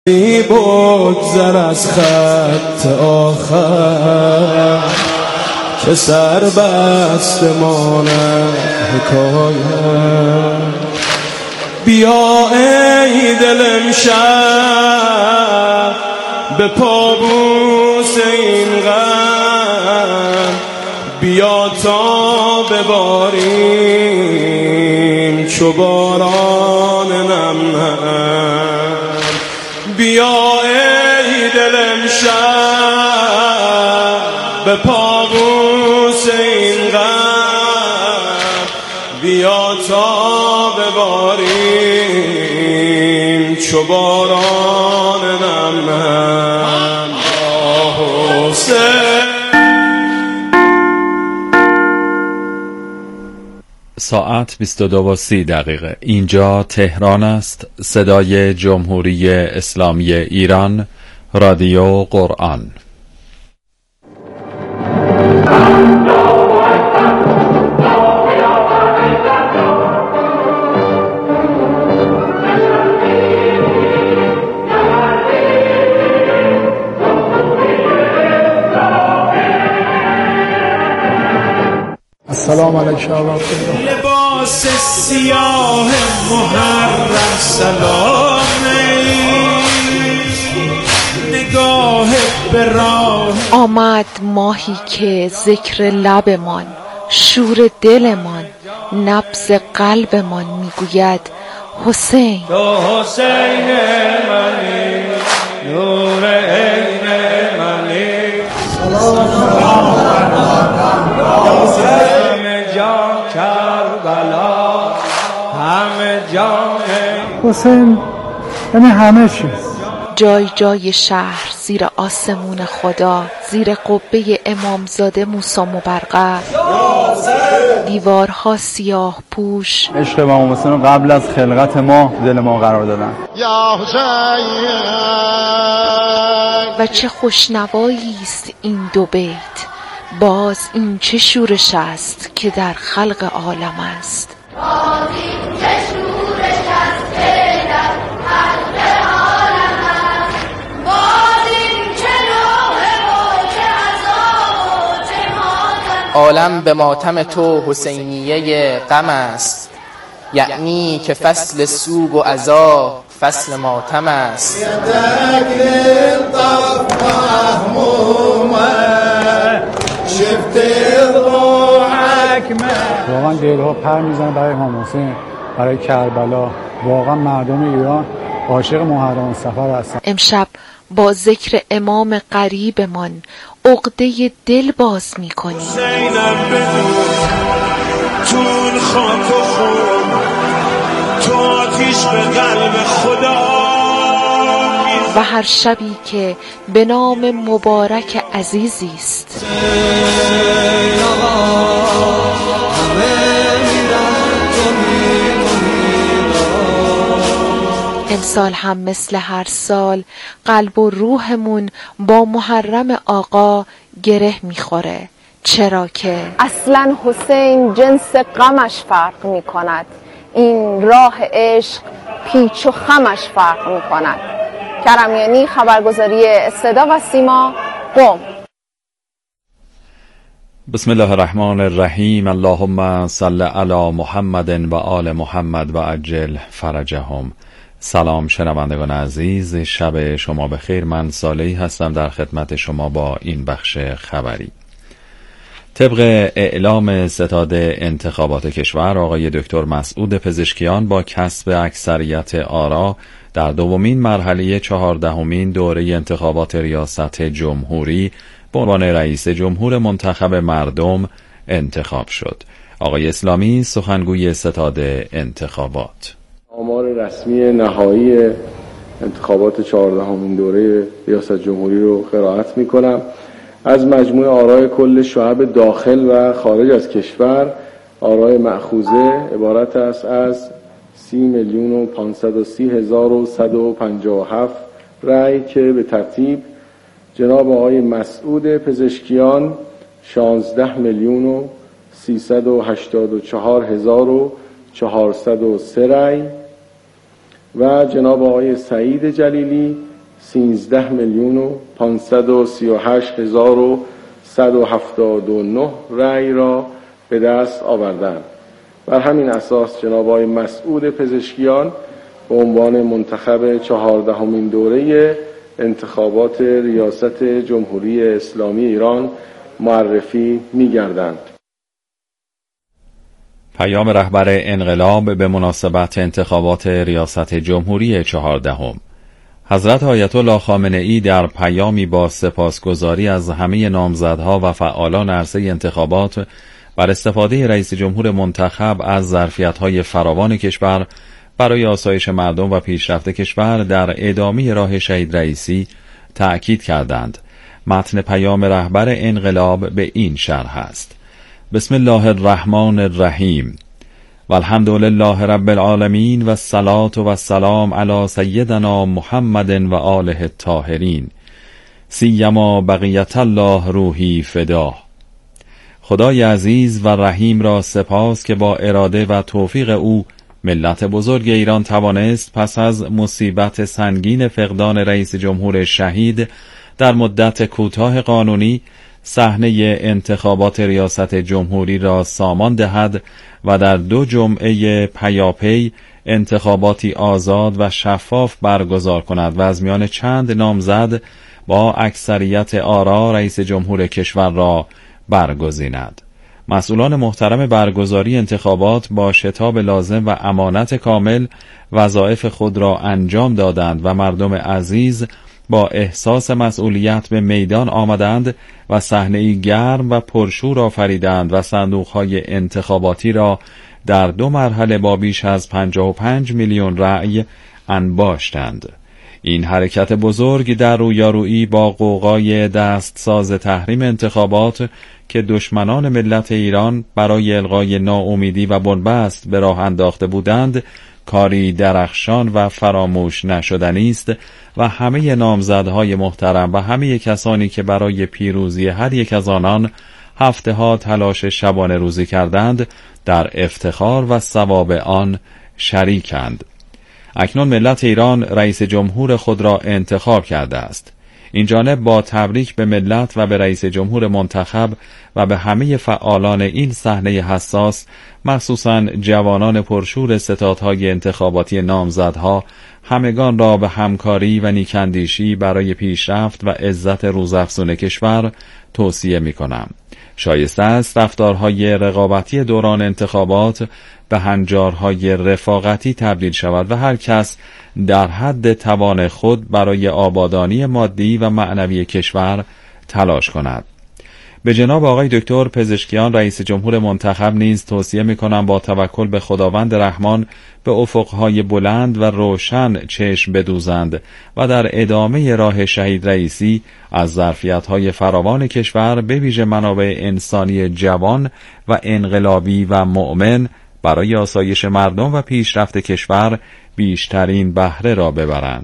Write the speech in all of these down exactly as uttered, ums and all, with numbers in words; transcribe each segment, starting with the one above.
بگذر از خط آخر که سر بسته ماند حکایت. بیا ای دل امشب به پابوس این غم، بیا تا بباریم چو باران نم نم. بیا ای دل امشب به پابوس این غم، بیا تا بباریم چو باران نم نم. حسین. ساعت بیست و دو و سی دقیقه. اینجا تهران است. صدای جمهوری اسلامی ایران، رادیو قرآن. سلام علیکم. لباس سیاه محرم سلامه، نگاه به راه. آمد ماهی که ذکر لبمان، شور دلمان، نبض قلبمان میگوید حسین. تو حسین منی، نور عین منی. حسین یعنی همه چیز. جای جای شهر زیر آسمون خدا، زیر قبه امامزاده موسی مبرقه، دیوارها سیاه پوش. عشق امام حسین رو قبل از خلقت ما دل ما قرار دادن. یا حسین. و چه خوشنوایی است این دو بیت. باز این چه شورش است که در خلق عالم است. باز این چه شورش است که در خلق عالم است. باز این چه نوحه و چه عذاب و چه ماتم. عالم به ماتم تو حسینیه غم است، یعنی که فصل سوگ و عذاب فصل ماتم است. واقعا دلها پر میزنه برای امام حسین، برای کربلا. واقعا مردم ایران عاشق محرم صفر هستن. امشب با ذکر امام قریبمان عقده دل باز میکنیم. حسینم بدون تون خاک و خون، تو آتیش به قلب خدا. و هر شبی که به نام مبارک عزیزی است، امسال هم مثل هر سال قلب و روحمون با محرم آقا گره میخوره. چرا که اصلا حسین جنس غمش فرق میکند، این راه عشق پیچ و خمش فرق میکند. کرمیانی، خبرگزاری صدا و سیما، قم. بسم الله الرحمن الرحیم. اللهم صل علی محمد و آل محمد و عجل فرجهم. سلام شنوندگان عزیز، شب شما بخیر. من صالحی هستم در خدمت شما با این بخش خبری. طبق اعلام ستاد انتخابات کشور، آقای دکتر مسعود پزشکیان با کسب اکثریت آرا در دومین مرحله چهاردهمین دوره انتخابات ریاست جمهوری به عنوان رئیس جمهور منتخب مردم انتخاب شد. آقای اسلامی سخنگوی ستاد انتخابات: آمار رسمی نهایی انتخابات چهاردهمین دوره ریاست جمهوری رو قرائت می‌کنم. از مجموع آرای کل شعب داخل و خارج از کشور، آرای مأخوذه عبارت است از سی میلیون و پانصد و سی هزار و صد و پنجاه و هفت رأی که به ترتیب جناب آقای مسعود پزشکیان شانزده میلیون و سیصد و هشتاد و چهار هزار و چهارصد و سه رأی و جناب آقای سعید جلیلی سیزده میلیون و پانصد و سی و هشت هزار و صد و هفتاد و نه رأی را به دست آوردند. بر همین اساس جناب آقای مسعود پزشکیان به عنوان منتخب چهاردهمین دوره انتخابات ریاست جمهوری اسلامی ایران معرفی می‌گردند. پیام رهبر انقلاب به مناسبت انتخابات ریاست جمهوری چهاردهم. حضرت آیت الله خامنه ای در پیامی با سپاسگزاری از همه نامزدها و فعالان عرصه انتخابات بر استفاده رئیس جمهور منتخب از ظرفیت‌های فراوان کشور برای آسایش مردم و پیشرفت کشور در ادامه راه شهید رئیسی تأکید کردند. متن پیام رهبر انقلاب به این شرح است: بسم الله الرحمن الرحیم و الحمد لله رب العالمین و الصلاة و السلام علی سیدنا محمد و آله الطاهرین سیما بقیت الله روحی فدا. خدای عزیز و رحیم را سپاس که با اراده و توفیق او ملت بزرگ ایران توانست پس از مصیبت سنگین فقدان رئیس جمهور شهید در مدت کوتاه قانونی صحنه انتخابات ریاست جمهوری را سامان دهد و در دو جمعه پیاپی انتخاباتی آزاد و شفاف برگزار کند و از میان چند نامزد با اکثریت آرا رئیس جمهور کشور را برگزیند. مسئولان محترم برگزاری انتخابات با شتاب لازم و امانت کامل وظایف خود را انجام دادند و مردم عزیز با احساس مسئولیت به میدان آمدند و صحنه‌ای گرم و پرشور آفریدند و صندوق‌های انتخاباتی را در دو مرحله با بیش از پنجاه و پنج میلیون رأی انباشتند. این حرکت بزرگ در رویارویی با غوغای دستساز تحریم انتخابات که دشمنان ملت ایران برای الغای ناامیدی و بنبست به راه انداخته بودند کاری درخشان و فراموش نشدنی است و همه نامزدهای محترم و همه کسانی که برای پیروزی هر یک از آنان هفته ها تلاش شبانه روزی کردند در افتخار و ثواب آن شریکند. اکنون ملت ایران رئیس جمهور خود را انتخاب کرده است. این جانب با تبریک به ملت و به رئیس جمهور منتخب و به همه فعالان این صحنه حساس، مخصوصاً جوانان پرشور ستادهای انتخاباتی نامزدها، همگان را به همکاری و نیکاندیشی برای پیشرفت و عزت روزافزون کشور توصیه می‌کنم. شایسته است رفتارهای رقابتی دوران انتخابات به هنجارهای رفاقتی تبدیل شود و هر کس در حد توان خود برای آبادانی مادی و معنوی کشور تلاش کند. به جناب آقای دکتر پزشکیان رئیس جمهور منتخب نیز توصیه می‌کنم با توکل به خداوند رحمان به افقهای بلند و روشن چشم بدوزند و در ادامه راه شهید رئیسی از ظرفیت‌های فراوان کشور به ویژه منابع انسانی جوان و انقلابی و مؤمن برای آسایش مردم و پیشرفت کشور بیشترین بهره را ببرند.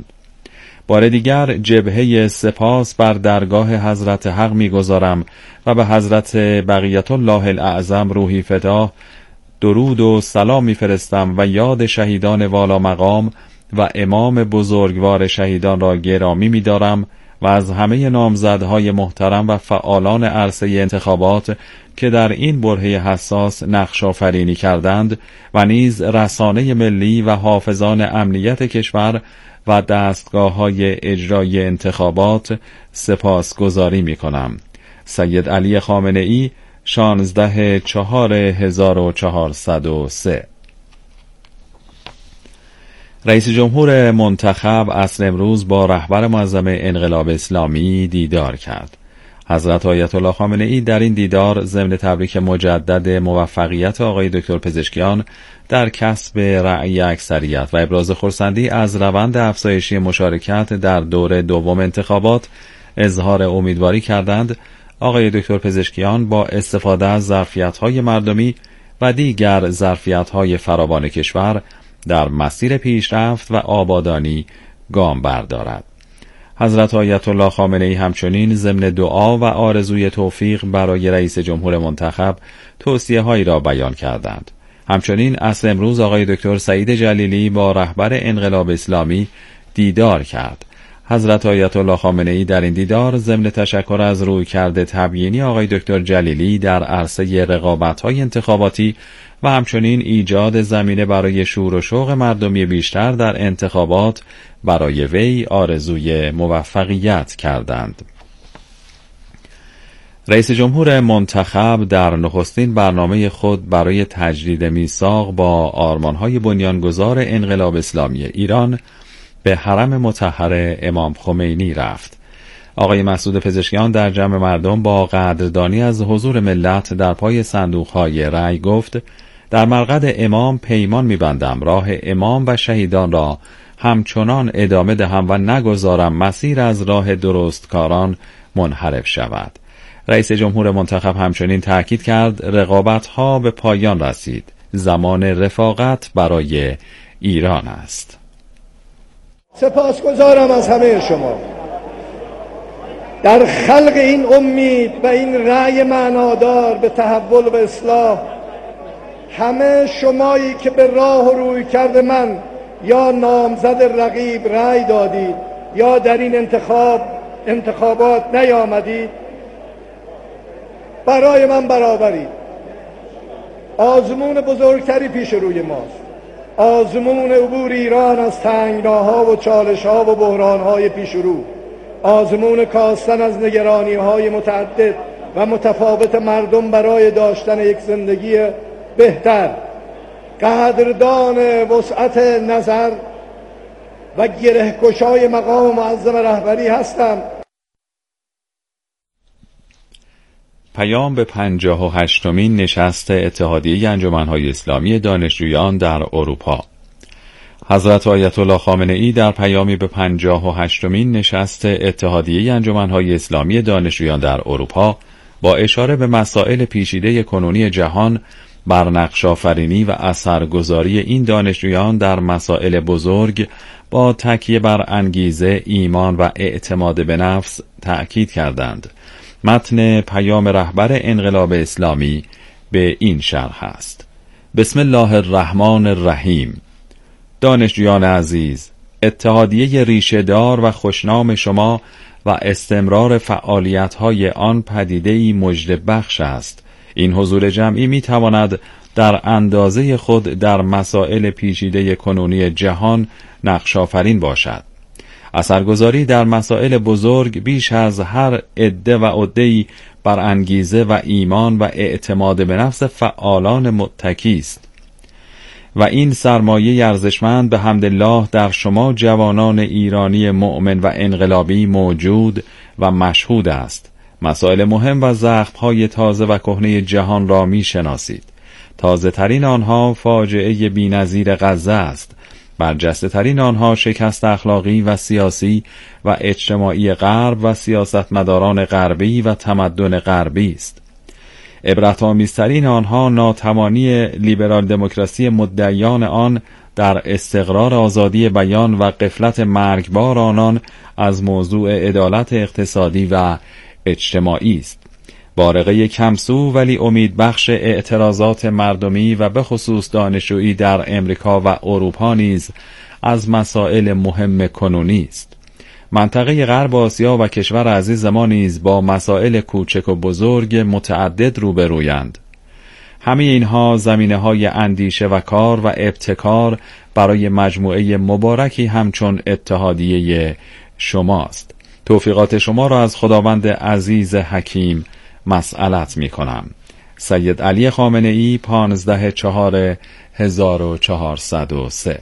بار دیگر جبهه سپاس بر درگاه حضرت حق می‌گذارم و به حضرت بقیت الله الاعظم روحی فدا درود و سلام می‌فرستم و یاد شهیدان والا مقام و امام بزرگوار شهیدان را گرامی می‌دارم و از همه نامزدهای محترم و فعالان عرصه انتخابات که در این برهه حساس نقش آفرینی کردند و نیز رسانه ملی و حافظان امنیت کشور و دستگاه‌های اجرایی انتخابات سپاسگزاری می‌کنم. سید علی خامنه‌ای، شانزده چهار هزار و چهارصد و سه. رئیس جمهور منتخب عصر امروز با رهبر معظم انقلاب اسلامی دیدار کرد. حضرت آیت الله خامنه ای در این دیدار ضمن تبریک مجدد موفقیت آقای دکتر پزشکیان در کسب رأی اکثریت و ابراز خرسندی از روند افزایشی مشارکت در دور دوم انتخابات اظهار امیدواری کردند آقای دکتر پزشکیان با استفاده از ظرفیت‌های مردمی و دیگر ظرفیت‌های فراوان کشور در مسیر پیشرفت و آبادانی گام بردارد. حضرت آیت الله خامنه ای همچنین ضمن دعا و آرزوی توفیق برای رئیس جمهور منتخب توصیه هایی را بیان کردند. همچنین عصر امروز آقای دکتر سعید جلیلی با رهبر انقلاب اسلامی دیدار کرد. حضرت آیت الله خامنه ای در این دیدار ضمن تشکر از رویکرد تبیینی آقای دکتر جلیلی در عرصه رقابت‌های انتخاباتی و همچنین ایجاد زمینه برای شور و شوق مردمی بیشتر در انتخابات برای وی آرزوی موفقیت کردند. رئیس جمهور منتخب در نخستین برنامه خود برای تجدید میثاق با آرمان‌های بنیانگذار انقلاب اسلامی ایران به حرم مطهر امام خمینی رفت. آقای مسعود پزشکیان در جمع مردم با قدردانی از حضور ملت در پای صندوق‌های رأی گفت: در مرقد امام پیمان می‌بندم راه امام و شهیدان را همچنان ادامه دهم و نگذارم مسیر از راه درستکاران منحرف شود. رئیس جمهور منتخب همچنین تأکید کرد رقابت‌ها به پایان رسید. زمان رفاقت برای ایران است. سپاسگزارم از همه شما در خلق این امید و این رأی معنادار به تحول و اصلاح. همه شمایی که به راه و روی کرده من یا نامزد رقیب رأی دادید یا در این انتخاب انتخابات نیامدید، برای من برابرید. آزمون بزرگتری پیش روی ماست، آزمون عبور ایران از تنگناها و چالشها و بحرانهای پیش رو، آزمون کاستن از نگرانیهای متعدد و متفاوت مردم برای داشتن یک زندگی بهتر. قدردان وسعت نظر و گره‌گشای مقام معظم رهبری هستم. پیام به پنجاه و هشتمین نشست اتحادیه انجمن‌های اسلامی دانشجویان در اروپا. حضرت آیت الله خامنه ای در پیامی به پنجاه و هشتمین نشست اتحادیه انجمن‌های اسلامی دانشجویان در اروپا با اشاره به مسائل پیچیده کنونی جهان بر نقش‌آفرینی و اثرگذاری این دانشجویان در مسائل بزرگ با تکیه بر انگیزه، ایمان و اعتماد به نفس تأکید کردند. متن پیام رهبر انقلاب اسلامی به این شرح است: بسم الله الرحمن الرحیم. دانشجویان عزیز، اتحادیه ریشه‌دار و خوشنام شما و استمرار فعالیت‌های آن پدیده‌ای مژده بخش است. این حضور جمعی می‌تواند در اندازه خود در مسائل پیچیده کنونی جهان نقش‌آفرین باشد. اثرگذاری در مسائل بزرگ بیش از هر عده و عده‌ای بر انگیزه و ایمان و اعتماد به نفس فعالان متکی است و این سرمایه ارزشمند به حمدالله در شما جوانان ایرانی مؤمن و انقلابی موجود و مشهود است. مسائل مهم و زخم‌های تازه و کهنه جهان را می‌شناسید. تازه ترین آنها فاجعه بی‌نظیر غزه است. برجسته ترین آنها شکست اخلاقی و سیاسی و اجتماعی غرب و سیاستمداران غربی و تمدن غربی است. عبرت‌آمیزترین آنها ناتوانی لیبرال دموکراسی مدعیان آن در استقرار آزادی بیان و غفلت مرگبار آنان از موضوع عدالت اقتصادی و اجتماعی است. بارقه کمسو ولی امیدبخش اعتراضات مردمی و به خصوص دانشجویی در امریکا و اروپا نیز از مسائل مهم کنونی است. منطقه غرب آسیا و کشور عزیز ما نیز با مسائل کوچک و بزرگ متعدد روبرویند. همه اینها زمینه‌های اندیشه و کار و ابتکار برای مجموعه مبارکی همچون اتحادیه شماست. توفیقات شما را از خداوند عزیز حکیم مسئلت می کنم. سید علی خامنه ای، پانزده چهار هزار و چهارصد و سه.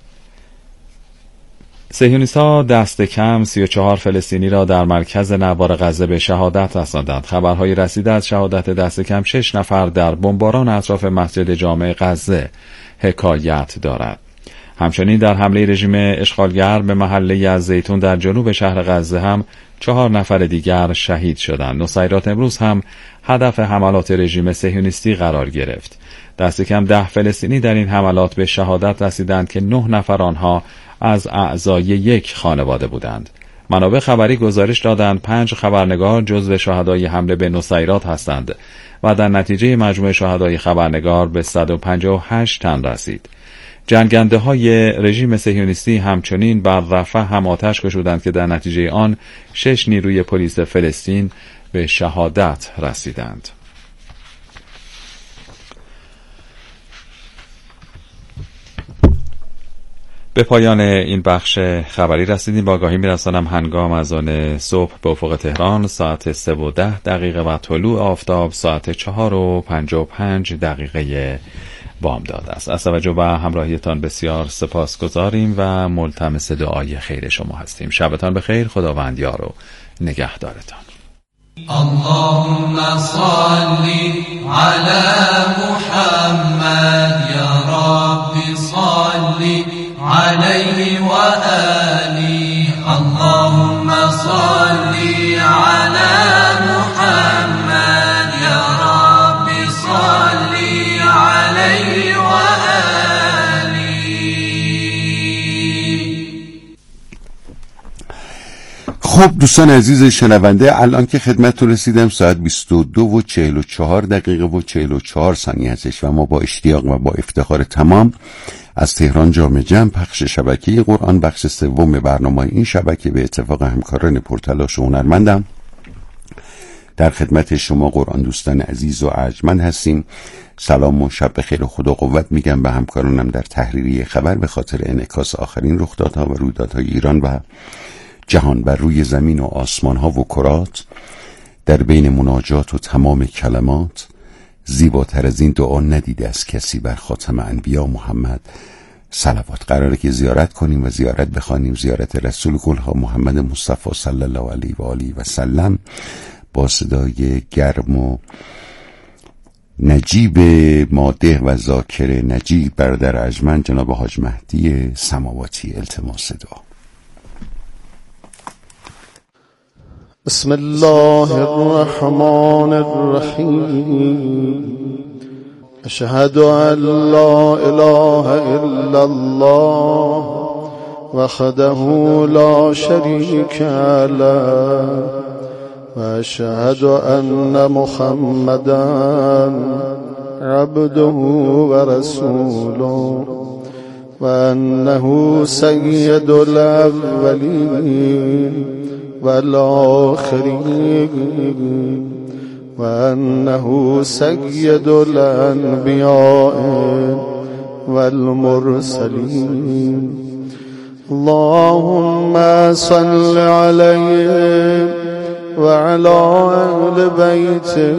صهیونیست‌ها دست کم سی و چهار فلسطینی را در مرکز نوار غزه به شهادت رساندند. خبرهای رسیده از شهادت دست کم شش نفر در بمباران اطراف مسجد جامع غزه حکایت دارد. همچنین در حمله رژیم اشغالگر به محله از زیتون در جنوب شهر غزه هم چهار نفر دیگر شهید شدند. نصیرات امروز هم هدف حملات رژیم صهیونیستی قرار گرفت. دست کم ده فلسطینی در این حملات به شهادت رسیدند که نه نفر آنها از اعضای یک خانواده بودند. منابع خبری گزارش دادند پنج خبرنگار جزو شهدای حمله به نصیرات هستند و در نتیجه مجموع شهدای خبرنگار به صد و پنجاه و هشت تن رسید. جنگنده های رژیم صهیونیستی همچنین بر رفح هم آتش گشودند که در نتیجه آن شش نیروی پلیس فلسطین به شهادت رسیدند. به پایان این بخش خبری رسیدیم. با آگاهی می‌رسانم هنگام از آن صبح به افق تهران ساعت سه و ده دقیقه و طلوع آفتاب ساعت چهار و پنجاه و پنج دقیقه بامداد است. از توجه و همراهیتان بسیار سپاسگزاریم و ملتمس دعای خیر شما هستیم. شبتان بخیر. خداوند یار و نگهدارتان. اللهم صل على محمد یا رب صل عليه وآله. اللهم صل على محمد يا رب صل عليه وآله. خب دوستان عزیز شنونده، الان که خدمتتون رسیدم ساعت بیست و دو و چهل و چهار دقیقه و چهل و چهار ثانیه هستش و ما با اشتیاق و با افتخار تمام از تهران جامع جمع پخش شبکه قرآن بخش سوم برنامه این شبکه به اتفاق همکاران پرتلاش و هنرمندم در خدمت شما قرآن دوستان عزیز و ارجمند هستیم. سلام و شب بخیر و خدا قوت میگم به همکارانم در تحریریه خبر به خاطر انعکاس آخرین رخدادها و رویدادهای ایران و جهان بر روی زمین و آسمان ها و کرات. در بین مناجات و تمام کلمات زیباتر از این دعا ندیده از کسی بر خاتم انبیا محمد صلوات. قراره که زیارت کنیم و زیارت بخوانیم زیارت رسول گلها محمد مصطفی صلی الله علیه و آله و سلم با صدای گرم و نجیب ماده و ذاکر نجیب برادر ارجمند جناب حاج مهدی سماواتی. التماس دعا. بسم الله الرحمن الرحیم. اشهد ان لا اله الا الله وحده لا شریک له و اشهد ان محمدا عبده و رسوله و انه سید الاولین والآخرین و انه سید الانبیاء والمرسلین. اللهم صل علیه وعلى اهل بیته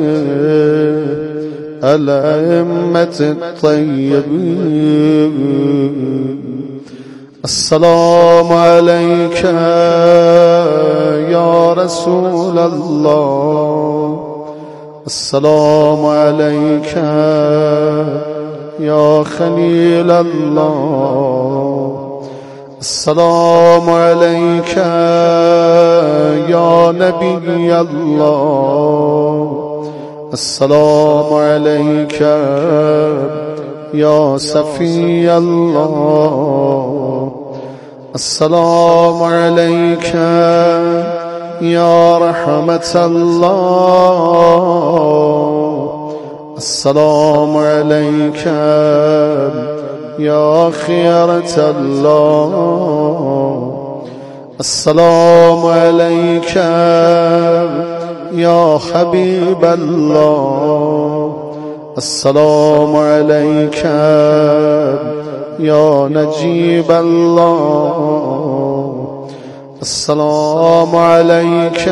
الائمة الطیبین. السلام عليك يا رسول الله. السلام عليك يا خليل الله. السلام عليك يا نبي الله. السلام عليك يا صفي الله. السلام عليك يا رحمة الله. السلام عليك يا خيرة الله. السلام عليك يا حبيب الله. السلام عليك يا نجيب الله. السلام عليك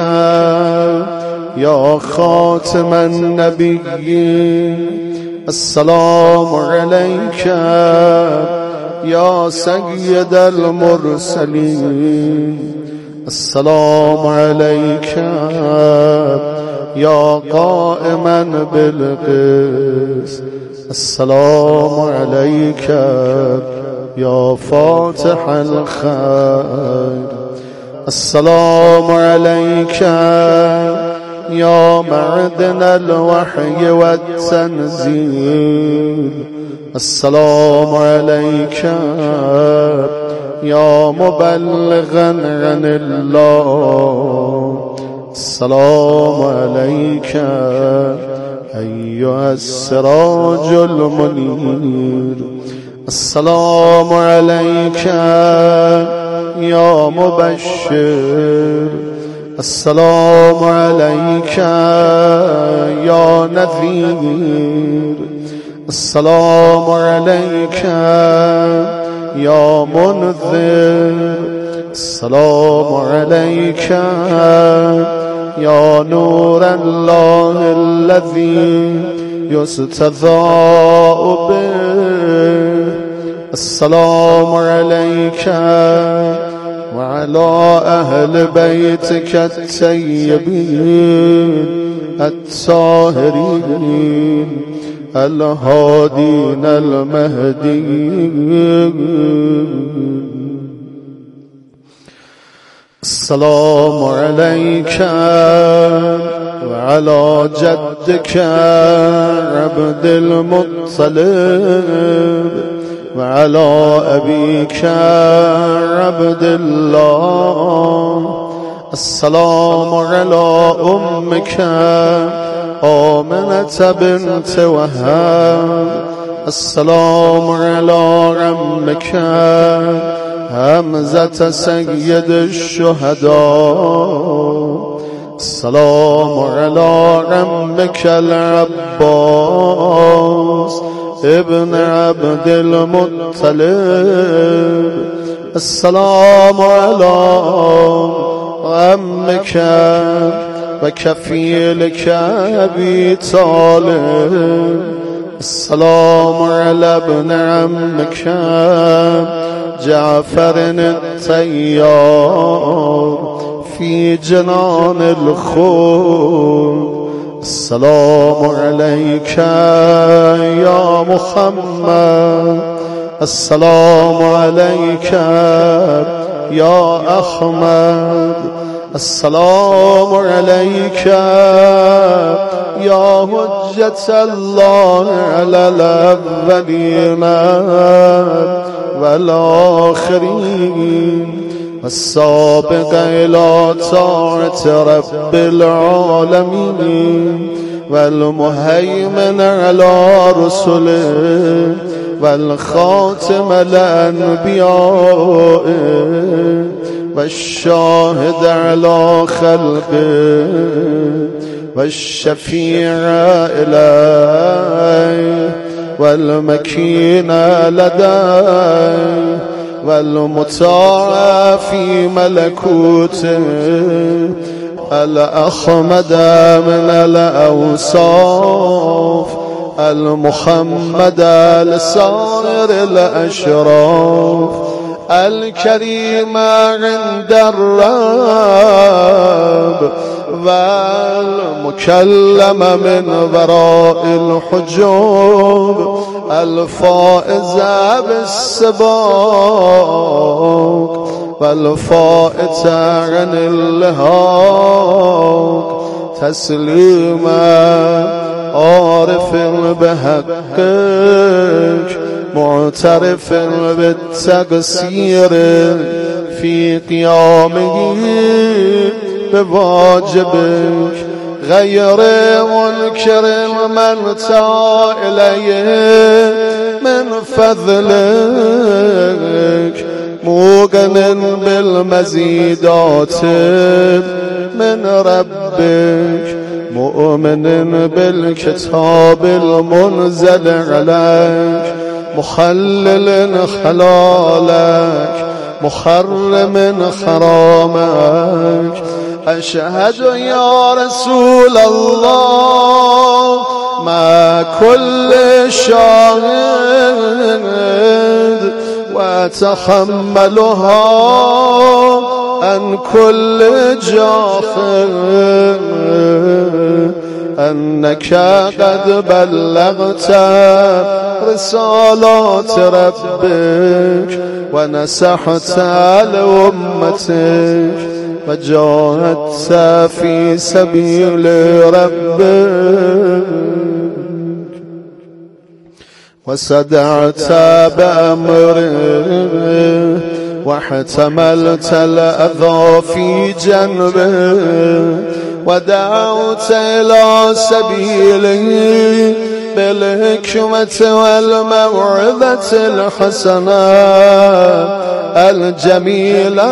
يا خاتم النبيين. السلام عليك يا سيد المرسلين. السلام عليك يا قائما بالقسط. السلام عليك يا فاتح الخير. السلام عليك يا معدن الوحي والتنزيل. السلام عليك يا مبلغا عن الله. السلام عليك أيها السراج المنير. السلام عليك يا مبشر السلام عليك يا نذير السلام عليك يا منذر السلام عليك يا نور الله الذي يستضاء به السلام عليك وعلى أهل بيتك الطيبين الطاهرين الهادين المهديين السلام عليك وعلى جدك عبد المطلب وعلى أبيك عبد الله السلام على أمك آمنة بنت وهب السلام على عمك همزة سيد الشهداء السلام على عمك العباس ابن عبد المطلب السلام على عمك وكفيلك أبي طالب السلام على ابن عمك جعفر الطيار في جنان الخلد السلام عليك يا محمد السلام عليك يا أحمد السلام عليك يا حجة الله على الأولين والآخرين والسابق إلى طاعة رب العالمين والمهيمن على رسله والخاتم الأنبياء والشاهد على خلقه والشفيع إليه والمكين لديه والمطاع في ملكوته الأحمد من الأوصاف المحمد لسائر الأشراف الكريم عند الرب والمكلم من وراء الحجوب الفائز بالسباق والفائت عن اللهاق تسليما عارف بحقك معترف بالتقصير في قيامه بواجبك غير منكر من تا إليه من فضلك موقن بالمزيدات من ربك مؤمن بالكتاب المنزل عليك مخلل حلالك محرم حرامك أشهد يا رسول الله مع كل شاهد وأتحملها عن كل جاهد أنك قد بلغت رسالات ربك ونصحت لأمتك وجاهدت في سبيل ربك وصدعت بأمره واحتملت الأذى في جنبه ودعوت إلى سبيله بالحكمة والموعظة الحسنة الجميلة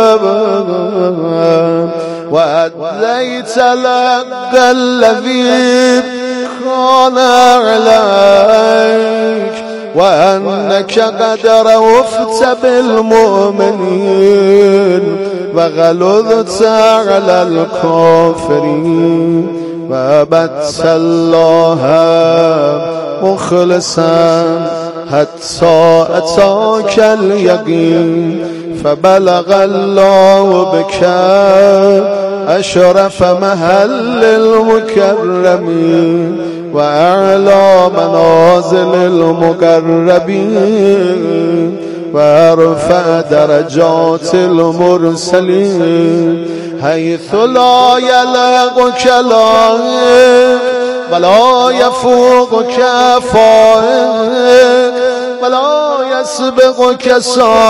وأديت لك الذي كان عليك وأنك قد رأفت بالمؤمنين وغلظت على الكافرين وعبدت الله مخلصا حتى أتاك اليقين فبلغ الله بك أشرف محل المكرمين وأعلى منازل المقربين وأرفع درجات المرسلين حيث لا يلقك لائق ولا يفوقك فائق ولا يسبقك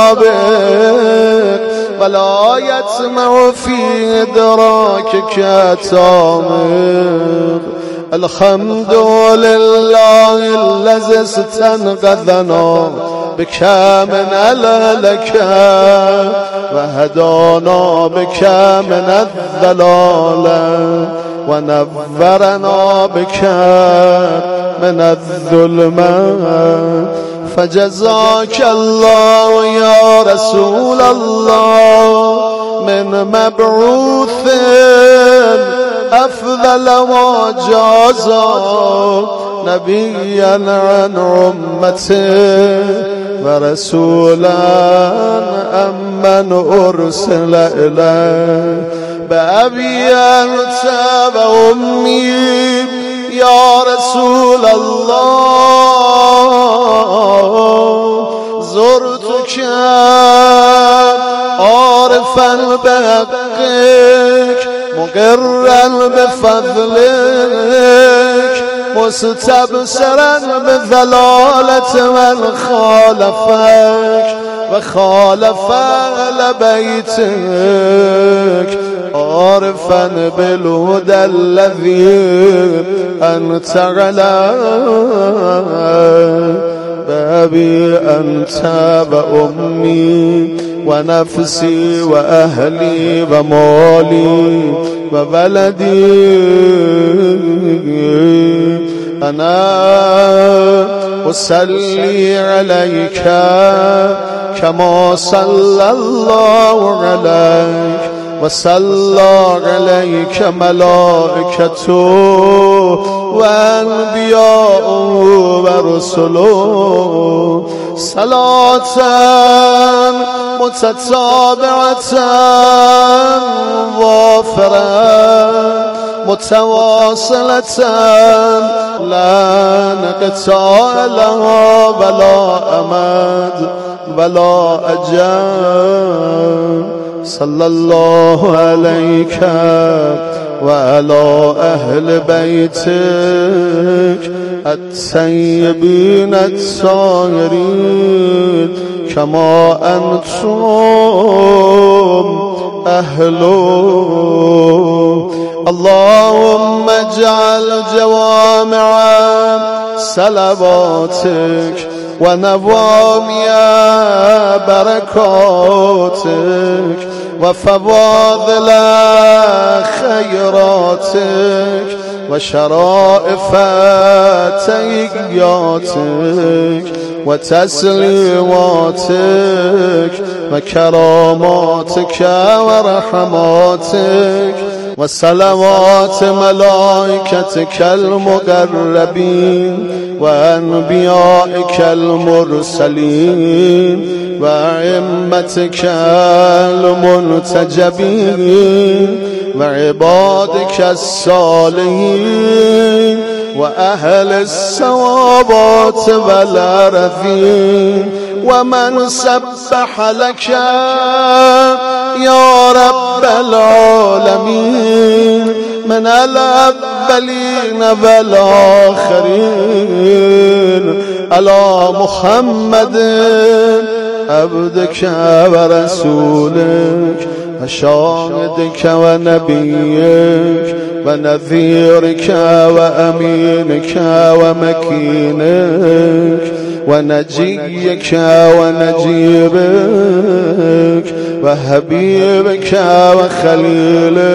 سابق ولا يطمع في إدراكك تامق الحمد لله الذي استنقذنا بك من الهلك وهدانا بك من الضلال ونورنا بك من الظلمات فجزاك الله يا رسول الله من مبعوث أفضل ما جازا نبيا عن أمته ورسولا أمن أرسل إليه بأبي أنت وأمي يا رسول الله زرتك عارفا بحقك مقرا بفضلك مستبصرا بضلالة من خالفك وخالف أهل بيتك عارفا بالهدى الذي أنت عليه بأبي أنت وأمي ونفسي وأهلي ومالي وبلدي أنا أصلي عليك كما صلى الله عليك وصلى عليك ملائكته وأنبياؤه ورسله صلاة متتابعة وافرة متواصلة لا نقطع لها ولا أمد ولا أجل صلى الله عليك وعلى أهل بيتك الطيبين الطاهرين كما أنتم أهله اللهم اجعل جوامع صلواتك ونوامي بركاتك وفواضل خيراتك وشرائف تيجاتك وتسليماتك وكراماتك ورحماتك وصلوات ملائكتك المقربين وأنبيائك المرسلين وأئمتك المنتجبين وعبادك الصالحين وأهل الصوابات والأرضين ومن سبح لك يا رب العالمين من الأولين والآخرين على محمد عبدك ورسولك وشاهدك ونبيك ونذيرك وأمينك ومكينك ونجيك ونجيبك وحبيبك وخليلك